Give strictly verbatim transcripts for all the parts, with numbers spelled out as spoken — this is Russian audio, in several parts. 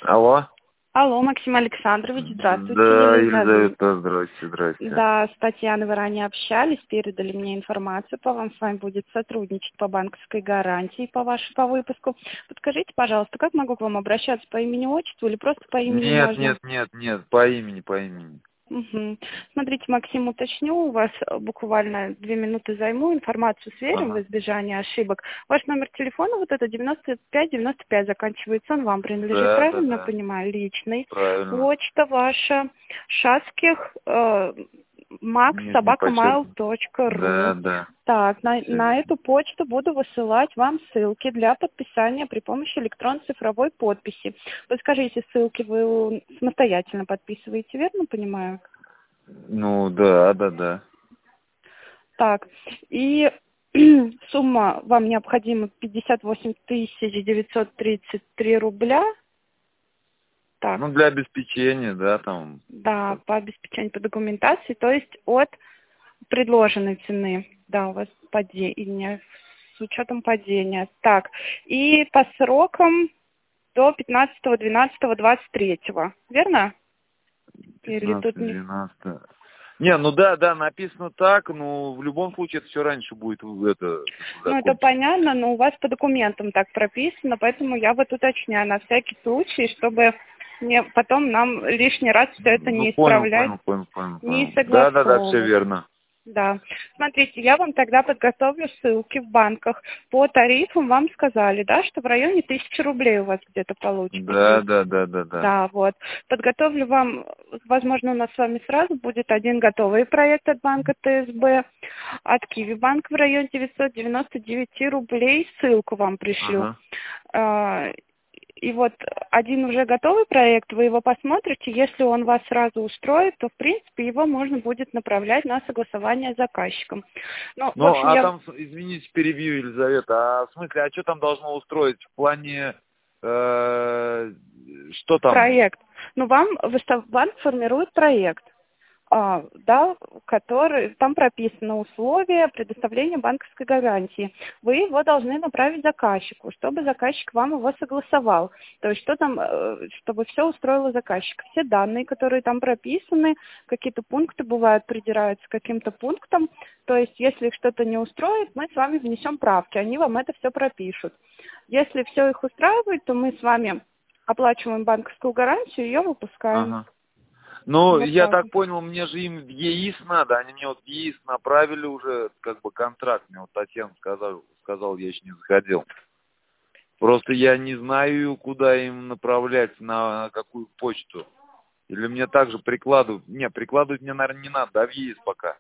Алло. Алло, Максим Александрович, здравствуйте. Да, Елизавета. Елизавета, здрасте, здрасте. Да, с Татьяной вы ранее общались, передали мне информацию по вам. С вами будет сотрудничать по банковской гарантии по вашей по выпуску. Подскажите, пожалуйста, как могу к вам обращаться, по имени-отчеству или просто по имени Нет, можно? нет, нет, нет, по имени, по имени. Угу. Смотрите, Максим, уточню, у вас буквально две минуты займу, информацию сверим в Ага. избежание ошибок. Ваш номер телефона, вот это девяносто пять девяносто пять заканчивается, он вам принадлежит, Да, да, правильно я да, понимаю, личный. правильно. Почта ваша, шаских, э, макс Нижний собака майл подчеркнут. точка ру. Да, да, Так, на, все на верно. эту почту буду высылать вам ссылки для подписания при помощи электронно-цифровой подписи. Подскажите, ссылки вы самостоятельно подписываете, верно понимаю? Ну, да, да, да. Так, и сумма вам необходима пятьдесят восемь тысяч девятьсот тридцать три рубля. Так, Ну, для обеспечения, да, там. да, по обеспечению по документации, то есть от предложенной цены. Да, у вас падение, с учетом падения. Так, и по срокам до пятнадцатого двенадцатого двадцать третьего, верно? Или тут пятнадцатое, не... двенадцатое. Не, ну да, да, написано так, но в любом случае это все раньше будет это Ну, это закончено. понятно, но у вас по документам так прописано, поэтому я вот уточняю на всякий случай, чтобы не, потом нам лишний раз все это Ну, не понял, исправлять, понял, понял, понял, не понял. Да, да, да, все согласовывать. верно. Да. Смотрите, я вам тогда подготовлю ссылки в банках. По тарифам вам сказали, да, что в районе тысячи рублей у вас где-то получится. Да, Плюс. да, да, да, да. Да, вот. Подготовлю вам, возможно, у нас с вами сразу будет один готовый проект от банка Т С Б, от Киви банк в районе девятьсот девяносто девять рублей. Ссылку вам пришлю. Ага. А, И вот один уже готовый проект, вы его посмотрите, если он вас сразу устроит, то, в принципе, его можно будет направлять на согласование с заказчиком. Ну, в Ну, общем, а я... там, извините, перебью, Елизавета, а в смысле, а что там должно устроить в плане, э, что там? Проект. Ну, вам выстав- банк формирует проект. А, да, который, там прописано условия предоставления банковской гарантии. Вы его должны направить заказчику, чтобы заказчик вам его согласовал. То есть, что там, э, чтобы все устроило заказчика. Все данные, которые там прописаны, какие-то пункты бывают, придираются к каким-то пунктам. То есть, если их что-то не устроит, мы с вами внесем правки, они вам это все пропишут. Если все их устраивает, то мы с вами оплачиваем банковскую гарантию и ее выпускаем. Ага. Ну, Вот я так. так понял, мне же им в ЕИС надо, они мне вот в ЕИС направили уже, как бы, контракт, мне вот Татьяна сказал, сказал, я еще не заходил. Просто я не знаю, куда им направлять, на какую почту. Или мне также прикладывать, не, прикладывать мне, наверное, не надо, да, в ЕИС пока.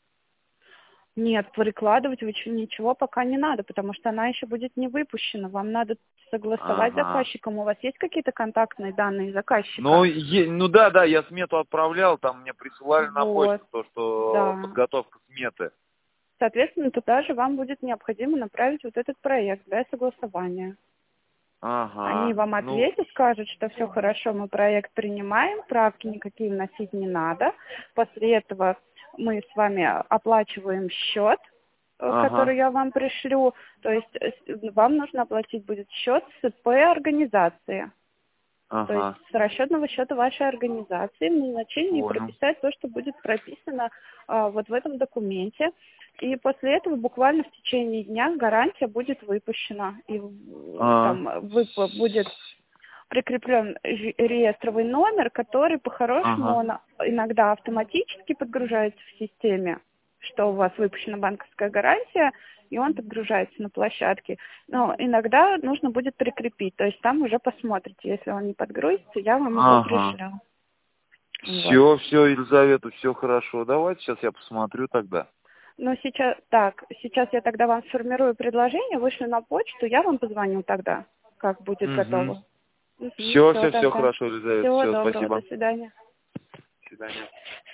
Нет, прикладывать вы чё- ничего пока не надо, потому что она еще будет не выпущена. Вам надо согласовать с Ага. заказчиком. У вас есть какие-то контактные данные Ну, заказчика? е- ну да, да, я смету отправлял, там мне присылали на Вот, почту то, что да. подготовка сметы. Соответственно, туда же вам будет необходимо направить вот этот проект для согласования. Они Ага, вам ну, ответят, скажут, что все хорошо, мы проект принимаем, правки никакие вносить не надо. После этого мы с вами оплачиваем счет, э, ага, который я вам пришлю. То есть э, с- вам нужно оплатить будет счет с ИП организации. То есть ага, с расчетного счета вашей организации в назначении понял. прописать то, что будет прописано а, вот в этом документе. И после этого буквально в течение дня гарантия будет выпущена. И в- А, там вып- будет прикреплен ре- реестровый номер, который по-хорошему ага, он иногда автоматически подгружается в системе, что у вас выпущена банковская гарантия, и он подгружается на площадке. Но иногда нужно будет прикрепить, то есть там уже посмотрите, если он не подгрузится, я вам его ага. пришлю. Вот. Все, все, Елизавета, все хорошо. Давайте сейчас я посмотрю тогда. Но сейчас, так, сейчас я тогда вам сформирую предложение, вышлю на почту, я вам позвоню тогда, как будет Угу. готово. Угу, Все, все все, все тогда. хорошо, Елизавета. Всего Все, доброго, до спасибо. свидания. До свидания.